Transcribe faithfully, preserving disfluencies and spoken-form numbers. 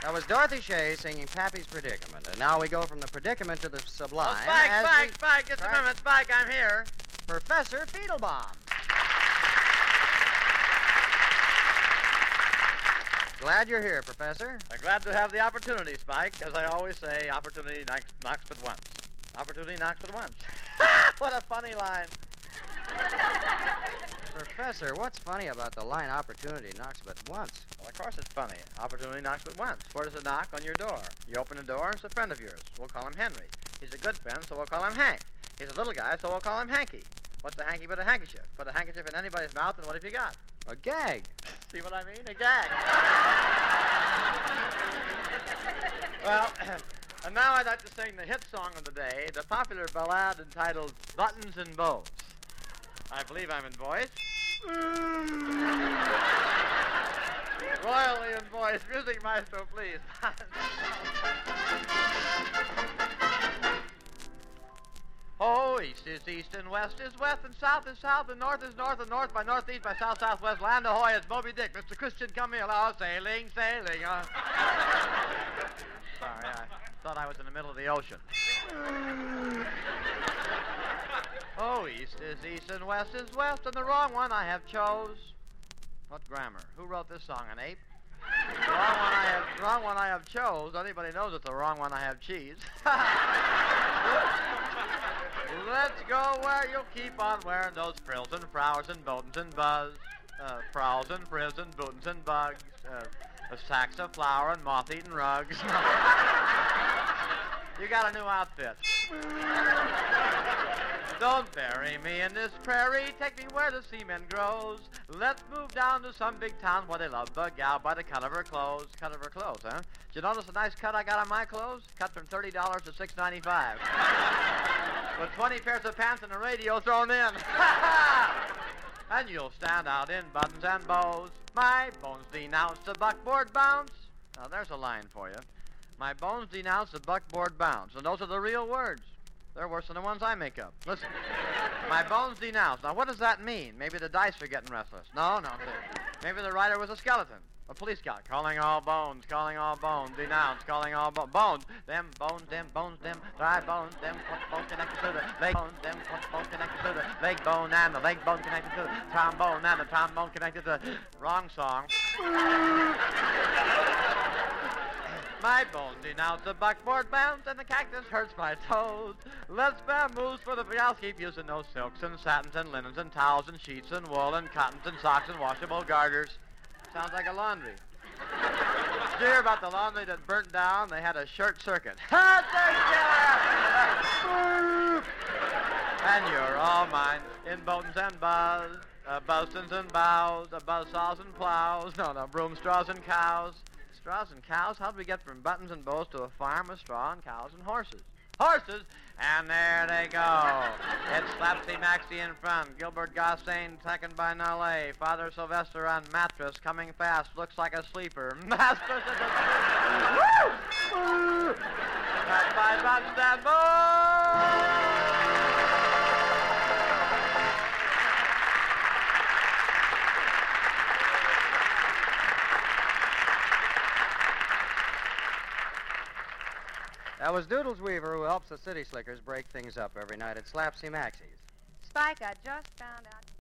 That was Dorothy Shea singing Pappy's Predicament. And now we go from the predicament to the sublime. Oh, Spike, as Spike, we... Spike, just a moment. Spike, I'm here. Professor Fiedlebaum. Glad you're here, Professor. I'm glad to have the opportunity, Spike. As I always say, opportunity knocks, knocks but once. Opportunity knocks but once. What a funny line. Professor, what's funny about the line opportunity knocks but once? Well, of course it's funny. Opportunity knocks but once. Where does it knock? On your door. You open the door, and it's a friend of yours. We'll call him Henry. He's a good friend, so we'll call him Hank. He's a little guy, so we'll call him Hanky. What's a hanky but a handkerchief? Put a handkerchief in anybody's mouth, and what have you got? A gag. See what I mean? A gag. Well, and now I'd like to sing the hit song of the day, the popular ballad entitled Buttons and Bows. I believe I'm in voice. Royally in voice. Music maestro, please. Oh, east is east and west is west and south is south and north is north and north by northeast by south southwest. Land ahoy, it's Moby Dick. Mister Christian, come here. Oh, sailing, sailing. Uh. Sorry, I thought I was in the middle of the ocean. Oh, east is east and west is west, and the wrong one I have chose. What grammar? Who wrote this song, an ape? The wrong one I have, wrong one I have chose. Anybody knows it's the wrong one I have cheese. Let's go where you'll keep on wearing those frills and flowers and botons and buzz. Uh, prowls and frills and buttons and bugs. Uh, uh, sacks of flour and moth-eaten rugs. You got a new outfit. Don't bury me in this prairie. Take me where the seamen grows. Let's move down to some big town where they love the gal by the cut of her clothes. Cut of her clothes, huh? Did you notice the nice cut I got on my clothes? Cut from thirty dollars to six ninety-five. With twenty pairs of pants and a radio thrown in. And you'll stand out in buttons and bows. My bones denounce the buckboard bounce. Now, there's a line for you. My bones denounce the buckboard bounce. And those are the real words. They're worse than the ones I make up. Listen. My bones denounce. Now, what does that mean? Maybe the dice are getting restless. No, no. Maybe the writer was a skeleton. A police guy. Calling all bones, calling all bones, denounce, calling all bones. Bones. Them bones, them bones, them dry bones, them bones connected to the leg bones, them bones connected to the leg bone, and the leg bone connected to the trombone, and the trombone connected to the... Wrong song. My bones denounce the buckboard bounce, and the cactus hurts my toes. Let's bamboos for the gals keep using those silks and satins and linens and towels and sheets and wool and cottons and socks and washable garters. Sounds like a laundry. Did you hear about the laundry that burnt down? They had a short circuit. And you're all mine in botons and buzz, uh, buzztons and bows, uh, buzzsaws and plows, no, no, broom straws and cows. Straws and cows? How'd we get from buttons and bows to a farm with straw and cows and horses? Horses! And there they go. It's Slapsy Maxie in front. Gilbert Gossane second by Nollet. Father Sylvester on mattress coming fast. Looks like a sleeper. Master Woo! That's my buttons and bows! That was Doodles Weaver, who helps the City Slickers break things up every night at Slapsy Maxie's. Spike, I just found out.